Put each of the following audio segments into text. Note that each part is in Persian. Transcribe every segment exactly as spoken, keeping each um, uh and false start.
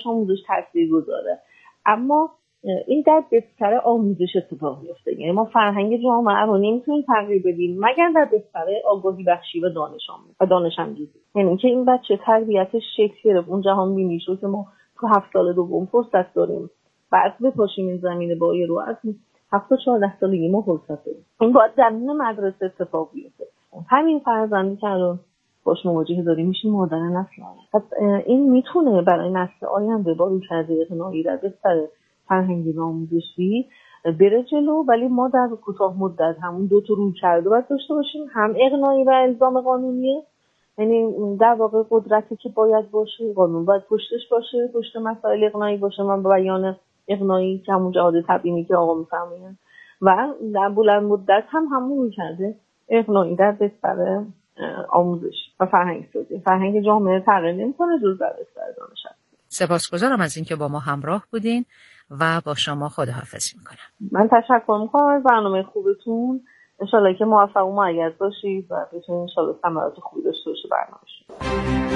آموزش تاثیرگذاره، اما این در بستر آموزش اتفاق میفته. یعنی ما فرهنگ جامعه رو نمیتونیم تغییر بدیم مگر در بستر آگاهی بخشی و دانش آموزی و دانش اندوزی. یعنی اینکه این بچه تربیتش شکل گرفت، اون جهان بینی شد که ما تو هفت سال دوم فرصت داریم بعد بپاشیم این زمینه با یه رو از هفت تا چهارده سالگی ما فرصت داریم. این باید درون مدرسه اتفاق بیفته. همین فرزندی که الان باش مواجه داریم میشه مادر نسل آینده. پس این میتونه برای نسل آینده با رویکرد اقناعی در بستر فرهنگی و آموزشی بره جلو، ولی ما در کوتاه مدت همون دو تا رویکرد رو باید داشته باشیم، هم اقناعی و الزام قانونیه، یعنی در واقع قدرتی که باید باشه، قانون باید پشتش باشه، پشت مسائل اقناعی باشه، من با بیان اقناعی که همون جهاد تبیینی که آقا میفهمین، و در بلند مدت هم همون رویکرد اقناعی در بستر آموزش و فرهنگ سازی. فرهنگ جامعه تغییر نمی‌کنه جز در بستر دانش. سپاسگزارم از اینکه با ما همراه بودین و با شما خداحافظی میکنم. من تشکر میکنم از برنامه خوبتون. انشالله که موفق و مؤید باشید و بتونید انشالله ثمرات خوبی داشته باشه برنامه‌شون.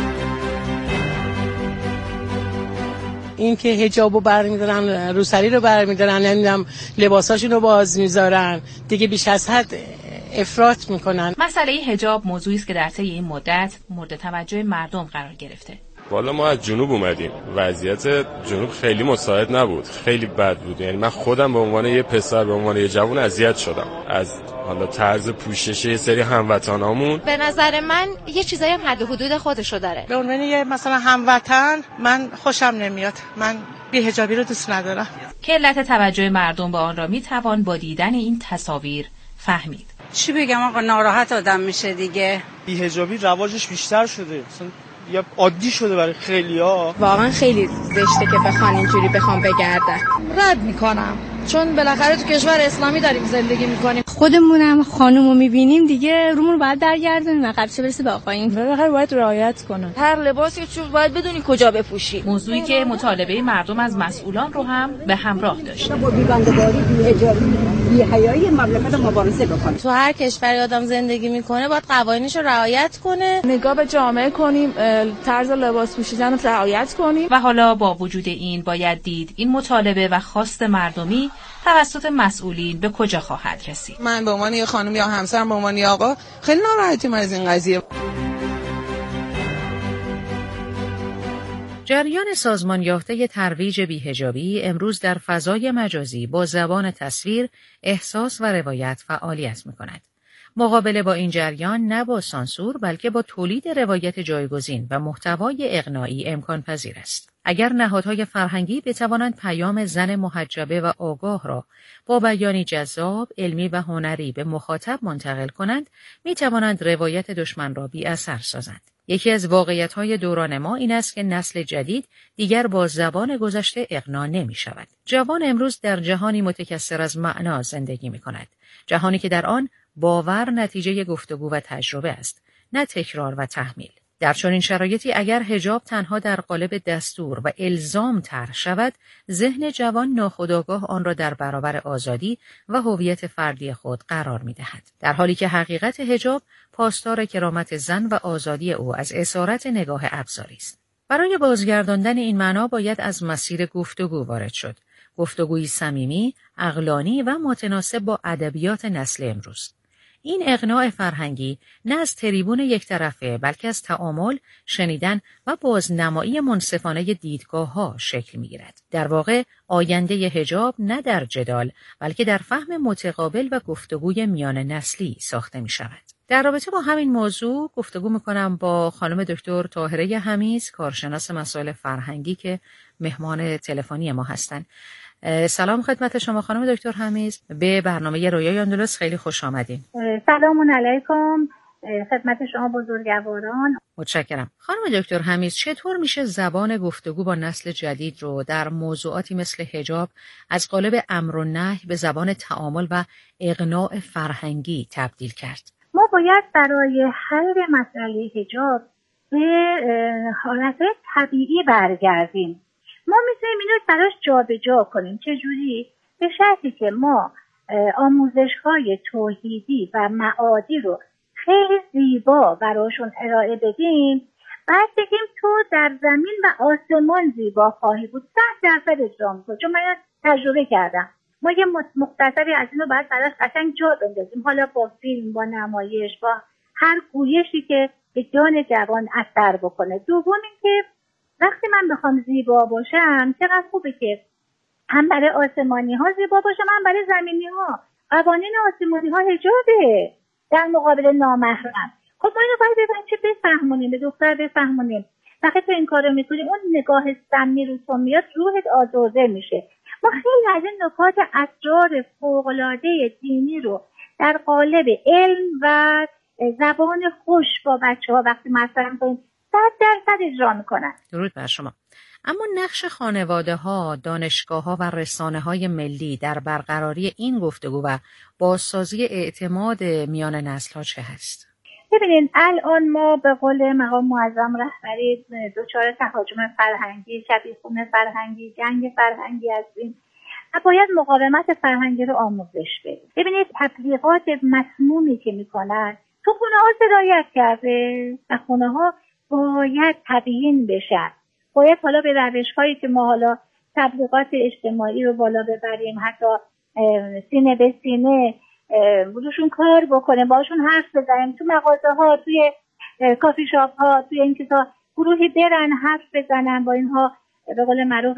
این که حجابو برمی‌دارن، روسری رو برمی‌دارن، نمیدونم لباساشون رو باز میذارن، دیگه بیش از حد افراط میکنن. مسئله حجاب موضوعی است که در طی این مدت مورد توجه مردم قرار گرفته. والا ما از جنوب اومدیم، وضعیت جنوب خیلی مساعد نبود، خیلی بد بود. یعنی من خودم به عنوان یه پسر، به عنوان یه جوان اذیت شدم از حالا طرز پوشش یه سری هموطنامون. به نظر من یه چیزایی هم حد و حدود خودشو داره. به عنوان یه مثلا هموطن من خوشم نمیاد، من بی‌حجابی رو دوست ندارم. که علت توجه مردم به آن را میتوان با دیدن این تصاویر فهمید. چی بگم آقا، ناراحت آدم میشه دیگه. بی‌حجابی رواجش بیشتر شده، مثلا یا عادی شده برای خیلیا. واقعا خیلی زشته که بخوان اینجوری بخوام بگردن. رد میکنم، چون بالاخره تو کشور اسلامی داریم زندگی میکنیم. خودمونم خانومو میبینیم دیگه رومون رو باید درگردونیم عقب چه برسه به آقایون. بالاخره باید رعایت کنن. هر لباسی چون باید بدونی کجا بپوشی. موضوعی که مطالبه مردم از مسئولان رو هم به همراه داشت. با بی‌بنده‌داری، بی‌حجابی، بی‌حیایی مملکت مبارزه بکنه. تو هر کشوری آدم زندگی میکنه باید قوانینش رو رعایت کنه. نگاه به جامعه کنیم، طرز لباس پوشیدن رو رعایت کنیم. و حالا با وجود این باید دید این مطالبه و خواست مردمی توسط مسئولین به کجا خواهد رسید. من به عنوان یه خانم یا همسرم به عنوان یه آقا خیلی ناراحتیم از این قضیه. جریان سازمان یافته ترویج بی‌حجابی امروز در فضای مجازی با زبان تصویر، احساس و روایت فعالیت می‌کند. مقابله با این جریان نه با سانسور بلکه با تولید روایت جایگزین و محتوای اقناعی امکان پذیر است. اگر نهادهای فرهنگی بتوانند پیام زن محجبه و آگاه را با بیانی جذاب، علمی و هنری به مخاطب منتقل کنند، می توانند روایت دشمن را بی اثر سازند. یکی از واقعیت‌های دوران ما این است که نسل جدید دیگر با زبان گذشته اقناع نمی شود. جوان امروز در جهانی متکثر از معنا زندگی می کند. جهانی که در آن باور نتیجه گفتگو و تجربه است، نه تکرار و تحمیل. در چنین شرایطی اگر حجاب تنها در قالب دستور و الزام طرح شود، ذهن جوان ناخودآگاه آن را در برابر آزادی و هویت فردی خود قرار می‌دهد. در حالی که حقیقت حجاب پاسدار کرامت زن و آزادی او از اسارت نگاه ابزاری است. برای بازگرداندن این معنا باید از مسیر گفتگو وارد شد. گفتگویی صمیمی، عقلانی و متناسب با ادبیات نسل امروز. این اقناع فرهنگی نه از تریبون یک طرفه بلکه از تعامل، شنیدن و بازنمایی منصفانه دیدگاه‌ها شکل می‌گیرد. در واقع آینده حجاب نه در جدال بلکه در فهم متقابل و گفتگوی میان نسلی ساخته می‌شود. در رابطه با همین موضوع گفتگو می‌کنم با خانم دکتر طاهره حمیز، کارشناس مسائل فرهنگی که مهمان تلفنی ما هستند. سلام خدمت شما خانم دکتر حمیز، به برنامه رویای اندلس خیلی خوش آمدین. سلام علیکم خدمت شما بزرگواران. متشکرم. خانم دکتر حمیز، چطور میشه زبان گفتگو با نسل جدید رو در موضوعاتی مثل حجاب از قالب امر و نهی به زبان تعامل و اقناع فرهنگی تبدیل کرد؟ ما باید برای حل مسئله حجاب به حالت طبیعی برگردیم. ما میتونیم اینو براش جا به جا کنیم. چجوری؟ به شرطی که ما آموزش‌های توحیدی و معادی رو خیلی زیبا براشون ارائه بدیم بعد بگیم تو در زمین و آسمان زیبا خواهی بود، صد درصد اجرا میکنه، چون من تجربه کردم. ما یه مختصری از اینو باید براش قشنگ جا بندازیم، حالا با فیلم، با نمایش، با هر گویشی که به جان جوان اثر بکنه. دوم اینکه وقتی من بخوام زیبا باشم، چقدر خوبه که هم برای آسمانی ها زیبا باشم، هم برای زمینی ها. قوانین آسمانی ها حجابه در مقابل نامحرم. خب ما اینو باید به بچه بفهمونیم، به دختر بفهمونیم. وقتی تو این کارو میکنی، اون نگاه سمی رو تو میاد، روحت آزرده میشه. ما خیلی از این نکات اسرار فوق‌العاده دینی رو در قالب علم و زبان خوش با بچه ها وقتی مطرح میکنیم، صد درصد اجرا میکنن. درود بر شما. اما نقش خانواده ها، دانشگاه ها و رسانه های ملی در برقراری این گفتگو و بازسازی اعتماد میان نسل ها چه هست؟ ببینید الان ما به قول مقام معظم رهبری دچار تهاجم فرهنگی، شبیخون فرهنگی، جنگ فرهنگی هستیم و باید مقاومت فرهنگی رو آموزش بدیم. ببینید تبلیغات مسمومی که میکنن تو خونه ها سرایت کرده و خونه ها باید تبیین بشن. باید حالا به روش هایی که ما حالا تبلیغات اجتماعی رو بالا ببریم، حتی سینه به سینه بودوشون کار بکنه، باشون حرف بزنیم، تو مغازه ها، توی کافی شاپ ها، توی این چیزا گروهی برن حرف بزنن، با اینها به قول معروف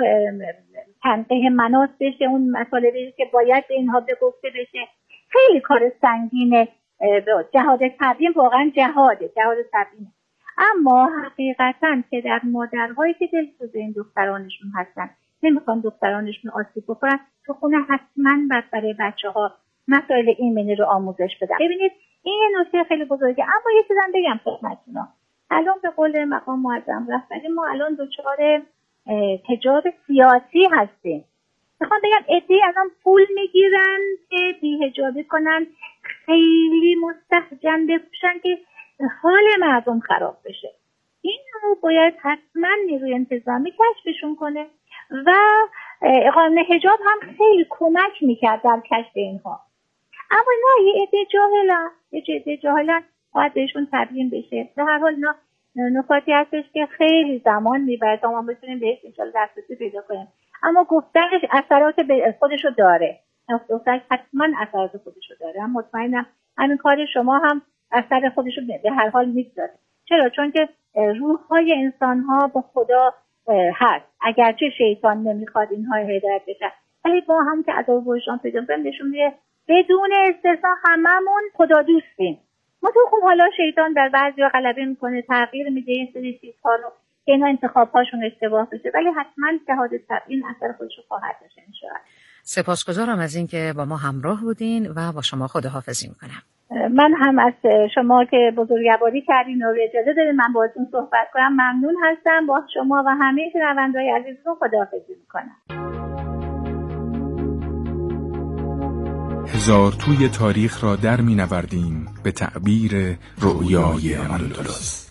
تنقیح مناس بشه، اون مطالبی که باید به اینها بگفته بشه. خیلی کار سنگینه. جهاد تبیین واقعا جهاده، جهاد تبیین. اما حقیقتا که در مادرهایی که دلسوز این دخترانشون هستن نمیخوان دخترانشون آسیب بخورن، تو خونه حتما باید برای بچه ها مسائل ایمنی رو آموزش بدن. ببینید این یه نکته خیلی بزرگه. اما یه چیزم بگم خدمتتون، الان به قول مقام معظم رهبری ما الان دچار حجاب سیاسی هستیم. میخوام بگم عده‌ای الان پول میگیرن که بی‌حجابی کنن، خیلی مستهجن بپوشن که حال مردم خراب بشه. این رو باید حتما نیروی انتظامی کشفشون کنه و قانون حجاب هم خیلی کمک میکرد در کشف اینها. اما نه، یه عده جاهلن، یه عده جاهلن باید بهشون تبیین بشه. در هر حال اینا نکاتی هستش که خیلی زمان میبره تا ما بتونیم بهش انشالله دسترسی پیدا کنیم. اما گفتنش اثرات خودشو داره، گفتنش حتما اثرات خودشو داره. من مطمئنم همین کار شما هم اثر خودشو به هر حال میگذاره. چرا؟ چون که روح‌های انسان‌ها با خدا هست، اگرچه شیطان نمیخواد اینها هدایت بشن، ولی با هم که عذاب وجدان پیدا کنیم نشون میده بدون استثنا هممون خدا دوستیم. ما تو خب حالا شیطان در بعضیا غلبه میکنه، تغییر میده این سری چیزها رو که اینا انتخاب‌هاشون اشتباه بشه، ولی حتما جهاد تبیین اثر خودشو خواهد داشت ان شاء الله. سپاسگزارم از اینکه با ما همراه بودین و با شما خداحافظی میکنم. من هم از شما که بزرگواری کردین و اجازه دادین من باهاتون صحبت کنم ممنون هستم. با شما و همه شنونده‌های عزیزتون خداحافظی میکنم. هزار توی تاریخ را در می نوردیم به تعبیر رویای اندلس.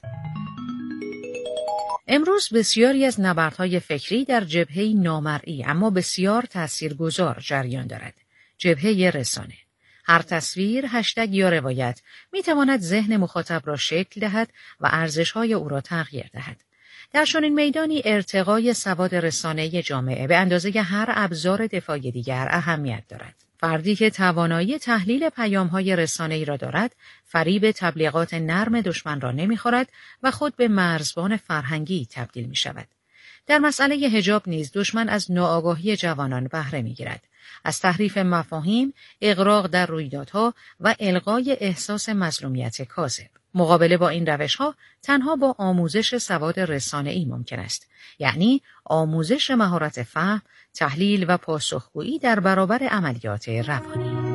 امروز بسیاری از نبردهای فکری در جبهه نامرئی اما بسیار تاثیرگذار جریان دارد. جبهه رسانه. هر تصویر، هشتگ یا روایت می تواند ذهن مخاطب را شکل دهد و ارزش‌های او را تغییر دهد. در چنین میدانی ارتقای سواد رسانه‌ای جامعه به اندازه هر ابزار دفاعی دیگر اهمیت دارد. فردی که توانایی تحلیل پیام‌های رسانه‌ای را دارد، فریب تبلیغات نرم دشمن را نمی‌خورد و خود به مرزبان فرهنگی تبدیل می‌شود. در مسئله حجاب نیز دشمن از ناآگاهی جوانان بهره می‌گیرد. از تحریف مفاهیم، اغراق در رویدادها و القای احساس مظلومیت کاذب. مقابله با این روش‌ها تنها با آموزش سواد رسانه‌ای ممکن است، یعنی آموزش مهارت فهم، تحلیل و پاسخگویی در برابر عملیات روانی.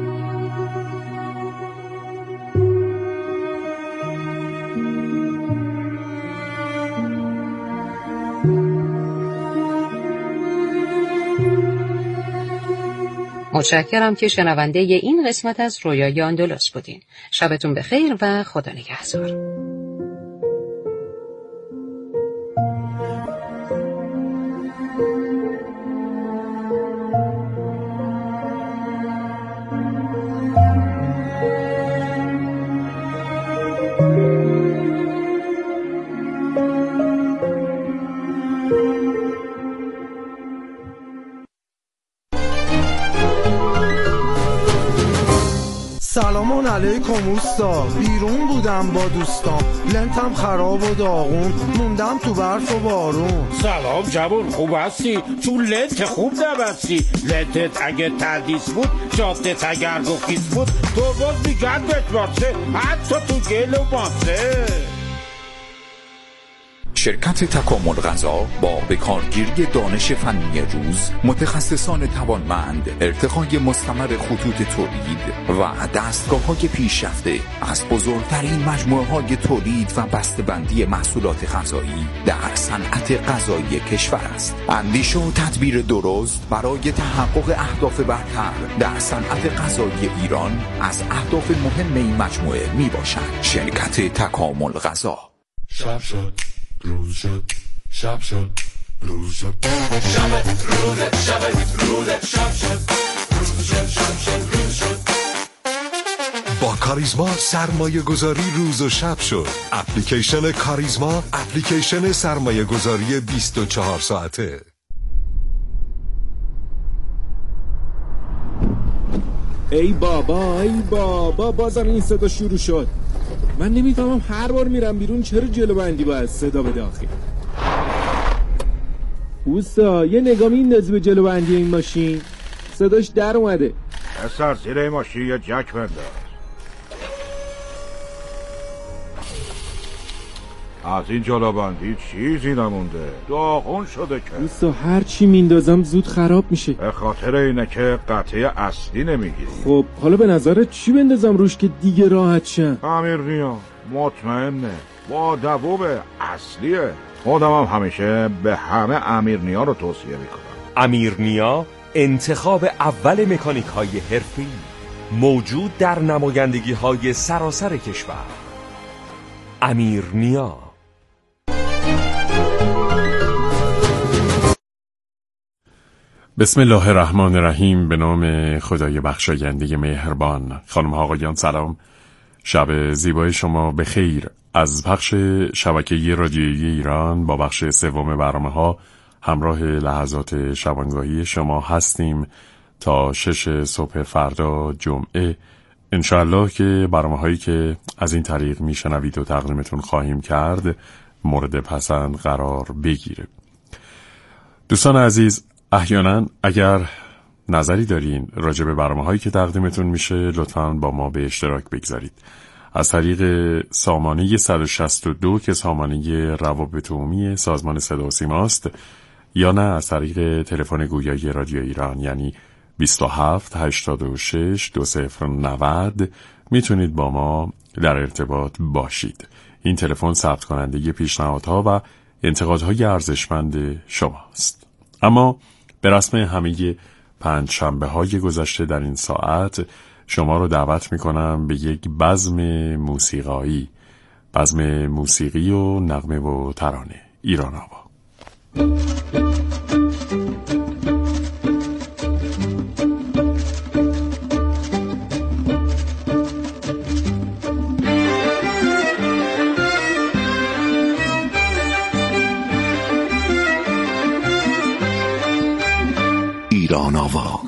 متشکرم که شنونده این قسمت از رویای اندلس بودین. شبتون بخیر و خدا نگهدار. سلام علیکم اوستا، بیرون بودم با دوستام، لنتم خراب و داغون، موندم تو برف و بارون. سلام جوان، خوب هستی؟ چون لنت خوب نبستی. لنتت اگه تردیس بود، جادت اگر گفیز بود، تو باز میگن بتباسه، حتی تو گل و باسه. شرکت تکامل غذا با بکارگیری دانش فنی روز، متخصصان توانمند، ارتقای مستمر خطوط تولید و دستگاه‌های پیشرفته از بزرگترین مجموعه‌های تولید و بسته‌بندی محصولات غذایی در صنعت غذایی کشور است. اندیشه و تدبیر درست برای تحقق اهداف برتر در صنعت غذایی ایران از اهداف مهم این مجموعه میباشد. شرکت تکامل غذا. شب شد، روز شد، شب شد، روز شد، شب روز شب روز شب شد، روز شد، شب شد، روز شد. با کاریزما سرمایه گذاری روز و شب شد. اپلیکیشن کاریزما، اپلیکیشن سرمایه گذاری بیست و چهار ساعته. ای بابا ای بابا بازم این صدا شروع شد. من نمیفهمم هر بار میرم بیرون چرا جلو بندی باید صدا بده آخه. اوستا یه نگاه میندازی به جلو بندی این ماشین، صداش در اومده. اصلا زیر این ماشین یه جک بنداز. از این جلو بندی چیزی نمونده، داغون شده که. اوستا هر چی میندازم زود خراب میشه. به خاطر اینه که قطعه اصلی نمیگیری. خب حالا به نظرت چی بندازم روش که دیگه راحت شم؟ امیرنیا مطمئنه، با دووب اصلیه. خودم هم همیشه به همه امیرنیا رو توصیه میکنم. امیرنیا انتخاب اول مکانیک های حرفه‌ای، موجود در نمایندگی های سراسر کشور. امیرنیا. بسم الله الرحمن الرحیم. به نام خدای بخشاینده مهربان. خانم ها آقایان سلام، شب زیبای شما به خیر. از پخش شبکه رادیویی ایران با بخش سوم برنامه ها همراه لحظات شبانگاهی شما هستیم تا شش صبح فردا جمعه انشاءالله، که برنامه هایی که از این طریق میشنوید و تقدیمتون خواهیم کرد مورد پسند قرار بگیره. دوستان عزیز، احیانا اگر نظری دارین راجع به برنامه هایی که تقدیمتون میشه لطفاً با ما به اشتراک بگذارید. از طریق سامانه صد و شصت و دو که سامانه روابط عمومی سازمان صدا و سیما است، یا نه از طریق تلفن گویای رادیو ایران یعنی بیست و هفت هشتاد و شش دو صفر نود میتونید با ما در ارتباط باشید. این تلفن ثبت کننده پیشنهادها و انتقادهای ارزشمند شماست. اما به رسم همه پنج شنبه های گذشته در این ساعت شما رو دعوت میکنم به یک بزم موسیقایی، بزم موسیقی و نغمه و ترانه ایران آوا. ایران آوا.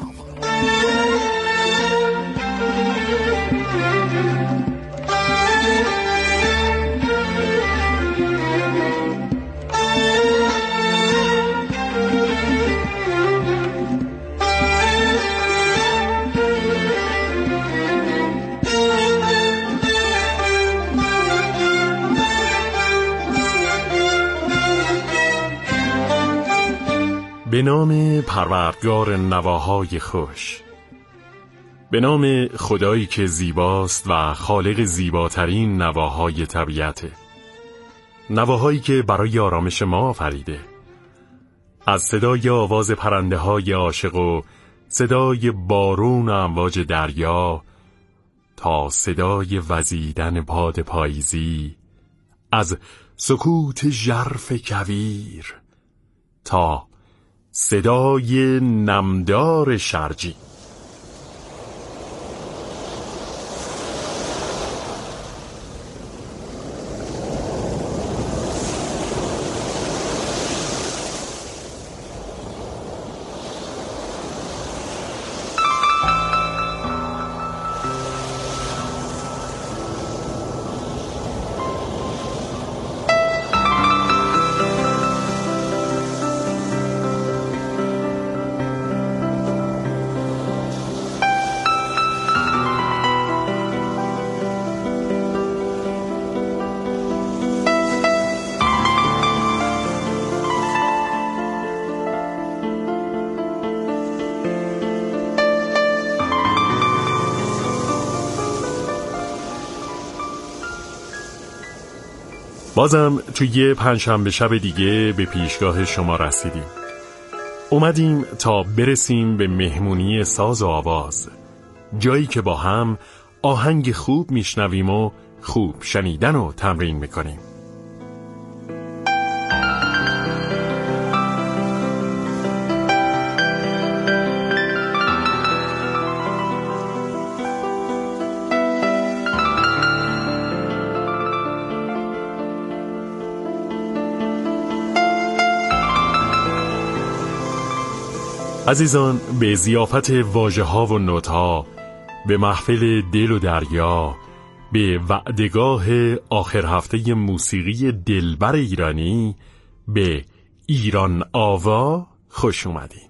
به نام پروردگار نواهای خوش، به نام خدایی که زیباست و خالق زیباترین نواهای طبیعته، نواهایی که برای آرامش ما آفریده. از صدای آواز پرنده های عاشق و صدای بارون و امواج دریا تا صدای وزیدن باد پاییزی، از سکوت ژرف کویر تا صدای نمدار شرجی. بازم توی یه پنجشنبه شب دیگه به پیشگاه شما رسیدیم. اومدیم تا برسیم به مهمونی ساز و آواز، جایی که با هم آهنگ خوب میشنویم و خوب شنیدن و تمرین میکنیم. عزیزان، به ضیافت واژه‌ها و نوت‌ها، به محفل دل و دریا، به وعدگاه آخر هفته موسیقی دلبر ایرانی، به ایران آوا خوش اومدین.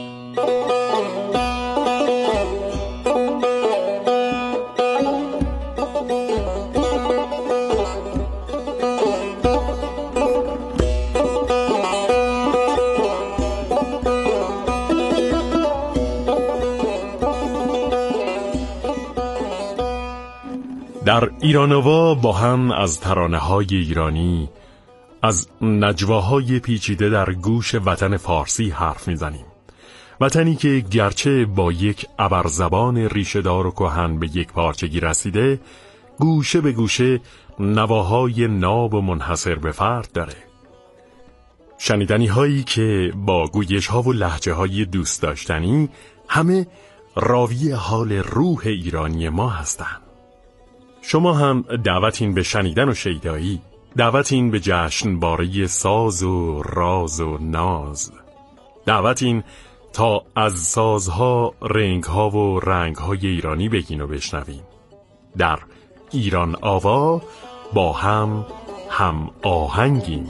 در ایران آوا با هم از ترانه‌های ایرانی، از نجواهای پیچیده در گوش وطن فارسی حرف میزنیم. وطنی که گرچه با یک ابرزبان ریشه‌دار و کهن به یک پارچگی رسیده، گوشه به گوشه نواهای ناب و منحصر به فرد داره. شنیدنی هایی که با گویش ها و لهجه های دوست داشتنی همه راوی حال روح ایرانی ما هستند. شما هم دعوتین به شنیدن و شیدایی، دعوتین به جشنواره ساز و راز و ناز، دعوتین تا از سازها، رنگها و رنگهای ایرانی بگین و بشنوین. در ایران آوا با هم هم آهنگیم.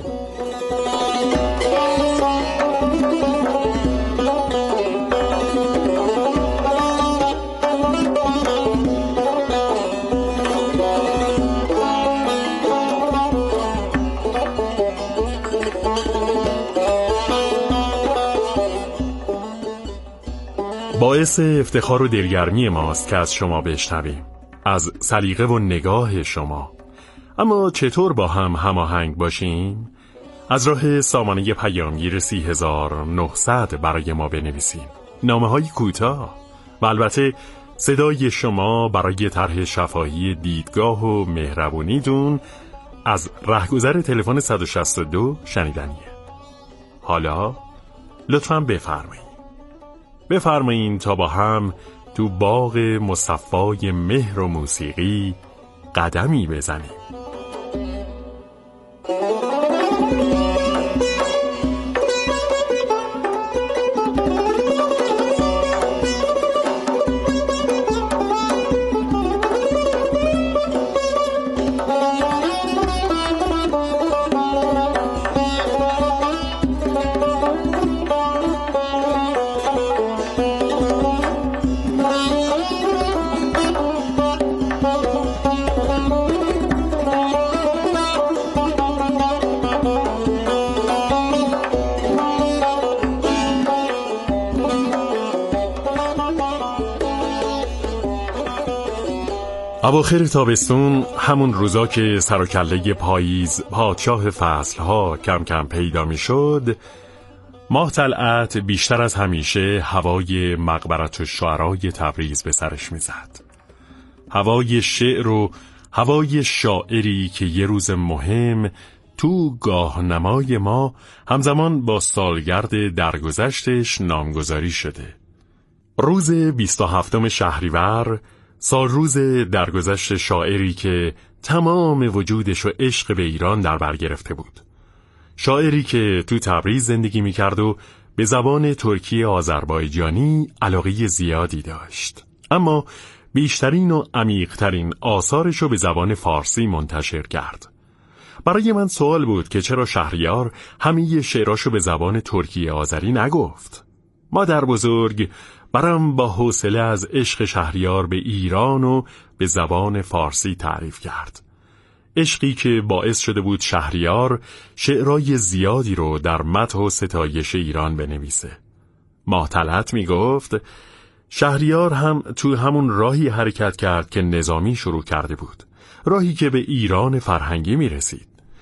باعث افتخار و دلگرمی ماست که از شما بشنویم، از سلیقه و نگاه شما. اما چطور با هم هماهنگ باشیم؟ از راه سامانه پیامگیر سی هزار و نهصد برای ما بنویسیم، نامه های کوتاه و البته صدای شما برای طرح شفاهی دیدگاه و مهربونیتون از رهگذر تلفن صد و شصت و دو شنیدنیه. حالا لطفاً بفرمایید بفرمایین تا با هم تو باغ مصفای مهر و موسیقی قدمی بزنیم. اواخر تابستون، همون روزا که سر و کله پاییز پادشاه فصلها کم کم پیدا می شد، ماه طلعت بیشتر از همیشه هوای مقبرت الشعرای تبریز به سرش می زد. هوای شعر و هوای شاعری که یه روز مهم تو گاهنمای ما همزمان با سالگرد درگذشتش نامگذاری شده. روز بیست و هفتم شهریور، سال روز درگذشت شاعری که تمام وجودش و عشق به ایران در بر گرفته بود. شاعری که تو تبریز زندگی میکرد و به زبان ترکی آذربایجانی علاقه زیادی داشت، اما بیشترین و عمیق‌ترین آثارش رو به زبان فارسی منتشر کرد. برای من سوال بود که چرا شهریار همه شعراشو به زبان ترکی آذری نگفت. مادر بزرگ برام با حوصله از عشق شهریار به ایران و به زبان فارسی تعریف کرد. عشقی که باعث شده بود شهریار شعرهای زیادی رو در مدح و ستایش ایران بنویسه. ماه طلعت می گفت شهریار هم تو همون راهی حرکت کرد که نظامی شروع کرده بود، راهی که به ایران فرهنگی می رسید.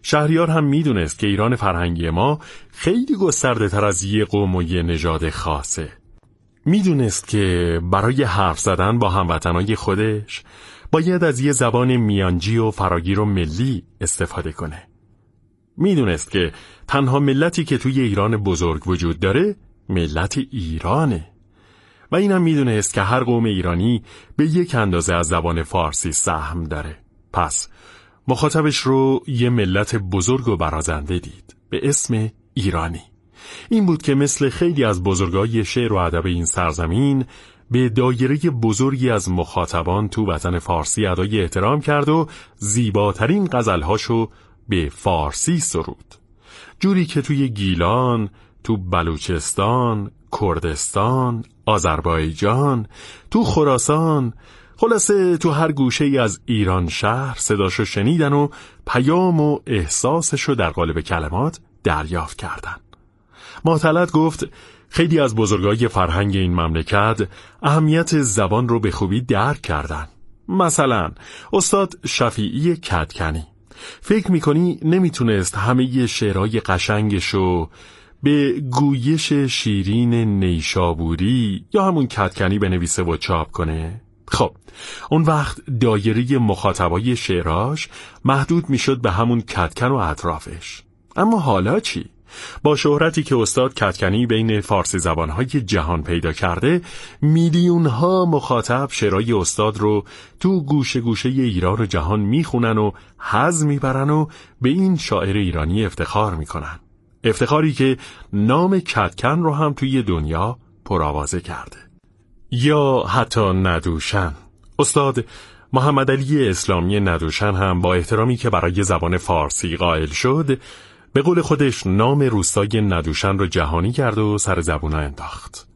شهریار هم میدونست که ایران فرهنگی ما خیلی گسترده تر از یه قوم و یه نژاد خاصه. میدونست که برای حرف زدن با هموطنای خودش باید از یه زبان میانجی و فراگیر و ملی استفاده کنه. میدونست که تنها ملتی که توی ایران بزرگ وجود داره ملت ایرانه و اینم میدونست که هر قوم ایرانی به یک اندازه از زبان فارسی سهم داره. پس مخاطبش رو یه ملت بزرگ و برازنده دید به اسم ایرانی. این بود که مثل خیلی از بزرگای شعر و ادب این سرزمین به دایره بزرگی از مخاطبان تو وطن فارسی ادای احترام کرد و زیباترین غزلهاشو به فارسی سرود. جوری که توی گیلان، تو بلوچستان، کردستان، آذربایجان، تو خراسان، خلاصه تو هر گوشه ای از ایران شهر صداشو شنیدن و پیام و احساسشو در قالب کلمات دریافت کردن. ماطلت گفت خیلی از بزرگای فرهنگ این مملکت اهمیت زبان رو به خوبی درک کردن. مثلا استاد شفیعی کدکنی فکر میکنی نمیتونست همه شعرهای قشنگشو به گویش شیرین نیشابوری یا همون کدکنی بنویسه و چاپ کنه؟ خب اون وقت دایره مخاطبای شعراش محدود میشد به همون کدکن و اطرافش. اما حالا چی؟ با شهرتی که استاد کدکنی بین فارسی زبانهای جهان پیدا کرده، میلیون ها مخاطب شعرهای استاد رو تو گوشه گوشه ایران و جهان میخونن و حظ میبرن و به این شاعر ایرانی افتخار میکنن. افتخاری که نام کدکن رو هم توی دنیا پرآوازه کرده. یا حتی ندوشن. استاد محمد علی اسلامی ندوشن هم با احترامی که برای زبان فارسی قائل شد، به قول خودش نام روستای ندوشن رو جهانی کرد و سر زبونا انداخت.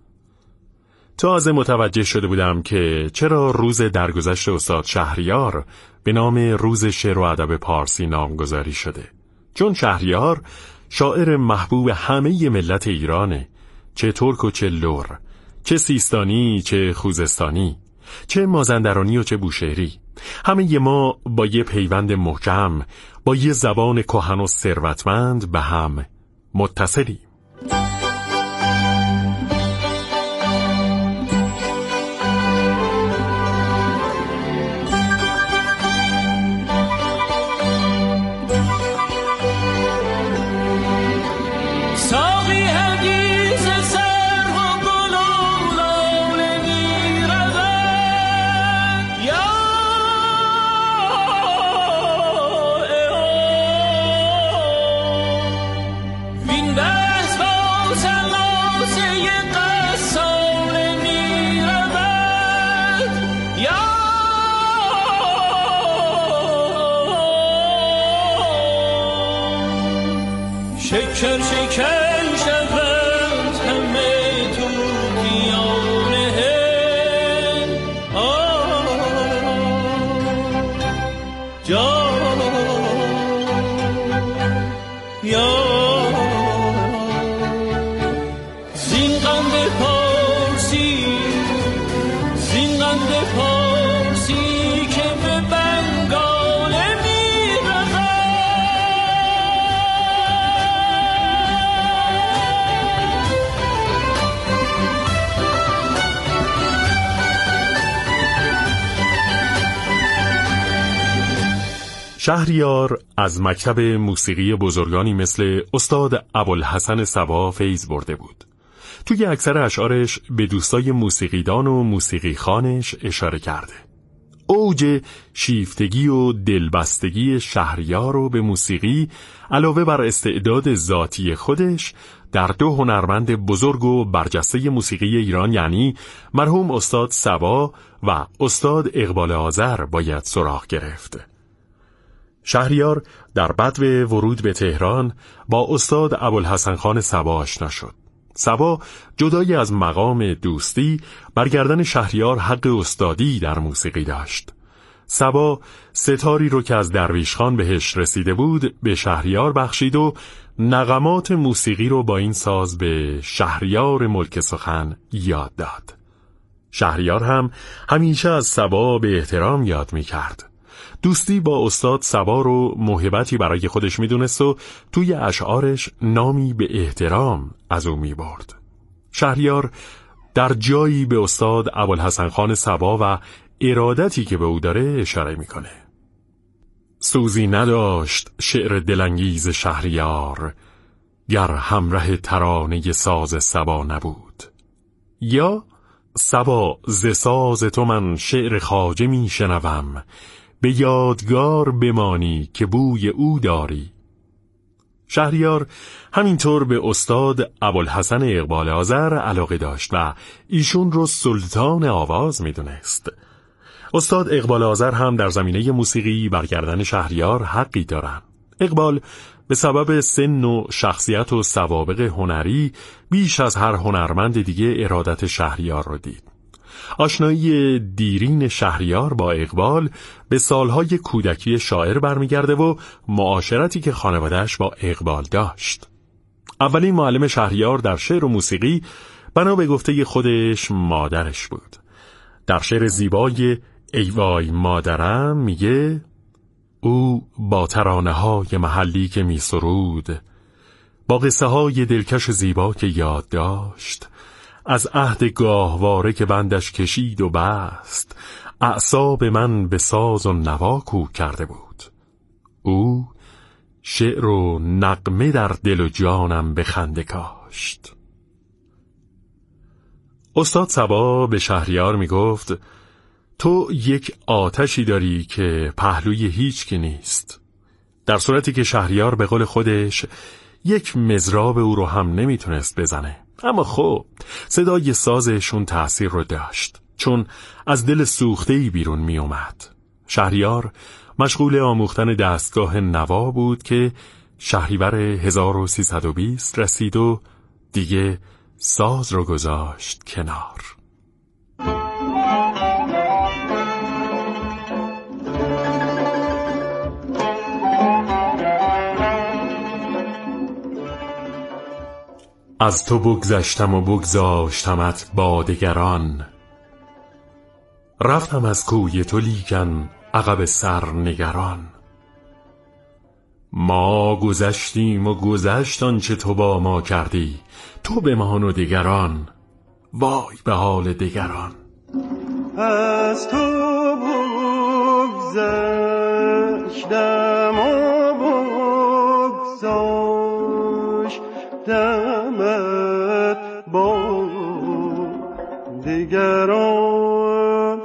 تازه متوجه شده بودم که چرا روز درگذشت استاد شهریار به نام روز شعر و ادب پارسی نامگذاری شده. چون شهریار شاعر محبوب همه ملت ایرانه، چه ترک و چه لور، چه سیستانی چه خوزستانی، چه مازندرانی و چه بوشهری. همه ما با یه پیوند محکم، با یه زبان کهن و ثروتمند به هم متصلیم. شکر شکر شود همه تو دیانه جا یا زین قند پارسی زین قند پارسی که به بنگال شهریار از مکتب موسیقی بزرگانی مثل استاد ابوالحسن صبا فیض برده بود. توی اکثر اشعارش به دوستای موسیقیدان و موسیقی خانش اشاره کرده. اوج شیفتگی و دلبستگی شهریار رو به موسیقی علاوه بر استعداد ذاتی خودش در دو هنرمند بزرگ و برجسته موسیقی ایران، یعنی مرحوم استاد صبا و استاد اقبال آذر، باید سراغ گرفت. شهریار در بدو ورود به تهران با استاد ابوالحسن خان صبا آشنا شد. صبا جدای از مقام دوستی برگردن شهریار حق استادی در موسیقی داشت. صبا ستاری رو که از درویش خان بهش رسیده بود به شهریار بخشید و نغمات موسیقی رو با این ساز به شهریار ملک سخن یاد داد. شهریار هم همیشه از صبا به احترام یاد می کرد. دوستی با استاد صبا رو موهبتی برای خودش میدونست و توی اشعارش نامی به احترام از او میبرد. شهریار در جایی به استاد ابوالحسن خان صبا و ارادتی که به او داره اشاره میکنه. سوزی نداشت شعر دلانگیز شهریار، گر همراه ترانه ساز صبا نبود. یا صبا ز ساز تو من شعر خواجه می شنوم، به یادگار بمانی که بوی او داری. شهریار همینطور به استاد ابوالحسن اقبال آذر علاقه داشت و ایشون رو سلطان آواز می دونست. استاد اقبال آذر هم در زمینه موسیقی بر گردن شهریار حقی دارن. اقبال به سبب سن و شخصیت و سوابق هنری بیش از هر هنرمند دیگه ارادت شهریار رو دید. آشنایی دیرین شهریار با اقبال به سالهای کودکی شاعر برمیگرده و معاشرتی که خانواده‌اش با اقبال داشت. اولین معلم شهریار در شعر و موسیقی بنا به گفته خودش مادرش بود. در شعر زیبای ای وای مادرم میگه او با ترانه های محلی که می سرود، با قصه های دلکش زیبا که یاد داشت، از عهد گاهواره که بندش کشید و بست، اعصاب من به ساز و نوا کوک کرده بود. او شعر و نغمه در دل و جانم به خنده کاشت. استاد صبا به شهریار می گفت تو یک آتشی داری که پهلوی هیچ کی نیست. در صورتی که شهریار به قول خودش یک مضراب او رو هم نمیتونست بزنه، اما خب صدای سازشون تأثیر رو داشت، چون از دل سوخته‌ای بیرون می اومد. شهریار مشغول آموختن دستگاه نوا بود که شهریور هزار و سیصد و بیست رسید و دیگه ساز رو گذاشت کنار. از تو بگذشتم و بگذاشتمت با دگران، رفتم از کوی تو لیکن عقب سر نگران. ما گذشتیم و گذشت آنچه تو با ما کردی، تو بمان و دگران وای به حال دگران. از تو بگذشتم و بگذاشتمت با دگران.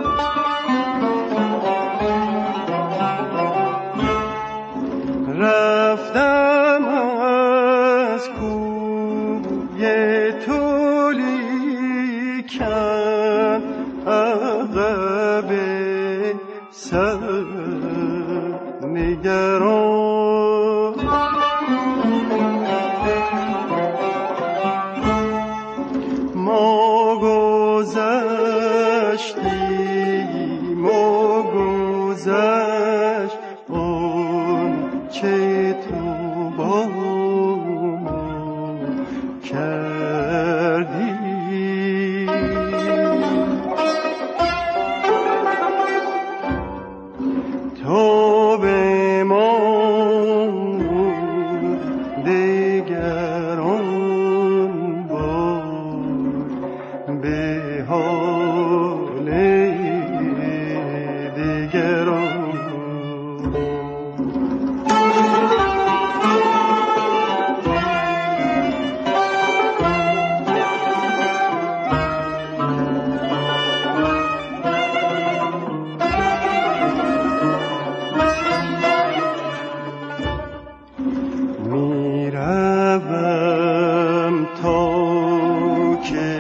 رفتم از کوی تو لیکن عقب سر نگران. ما گذشتیم و گذشت اون چه تو با ما کردی. تو به ما دگران بار به حال